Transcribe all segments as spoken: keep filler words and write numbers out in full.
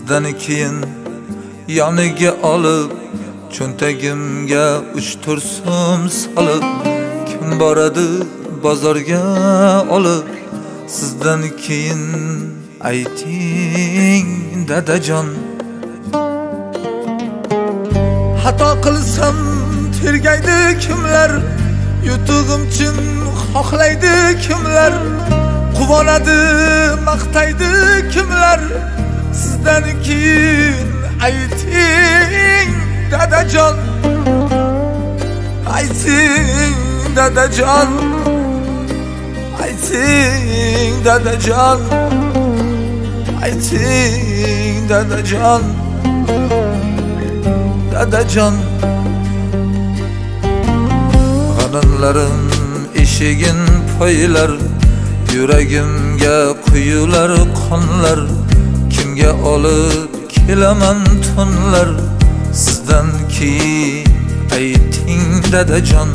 sizdan keyin yoniga olib cho'ntagimga uch to'rt so'm solib kim boradi bozorga olib sizdan keyin ayting dadajon. Xato qilsam tergaydi kimlar, yutug'im uchun xohlaydi kimlar, quvonadi maqtaydi kimlar, sizdan keyin ayting dadajon. Ayting dadajon, ayting dadajon, ayting dadajon, dadajon. G'animlarim eshigin poylar, yuragimga quyular qonlar, kimga olib kelaman tunlar, sizdan keyin ayting dadajon.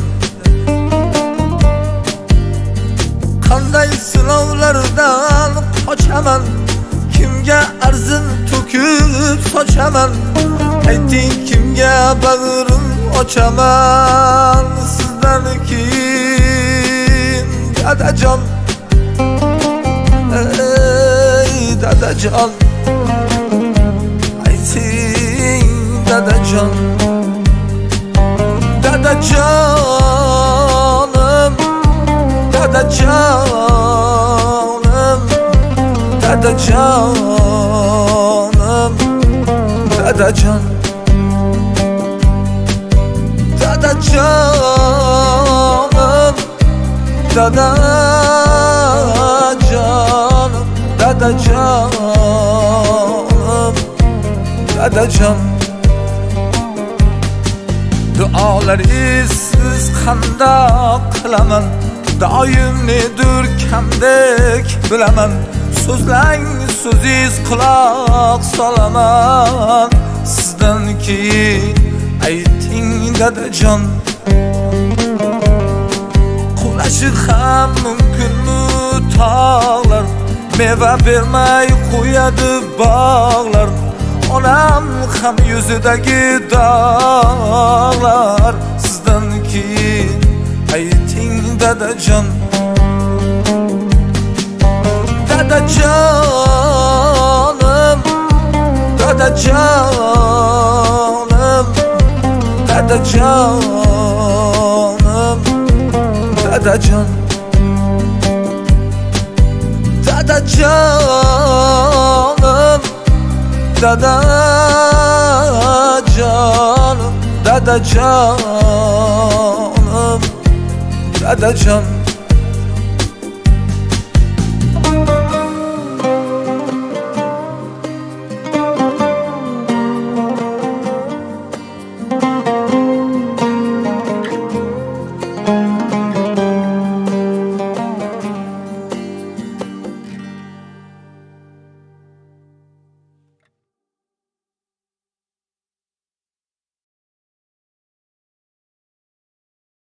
Qanday sinovlardan qochaman, kimga arzin to'kib sochaman, ayting kimga bag'rim ochaman, sizdan keyin dadajon. Ey dadajon, ayting dadajon, dadajonim, dadajonim, dadajonim, dadajon, dadajonim, dadajonim, dadajonim, dadajon. Duolaringiz qandoq qilaman, doim nedir kamdek bilaman, so'zlang so'zingiz quloq solaman, sizdan keyin ayting dadajon. Qulashi ham mumkinmi tog'lar, meva bermay qo'yadi bog'lar, onam ham yuzidagi dog'lar, sizdan keyin ayting dadajon. Dadajonim, dadajonim, dadajonim, dadajon, dadajonim, dadajonim, dadajonim, dadajon.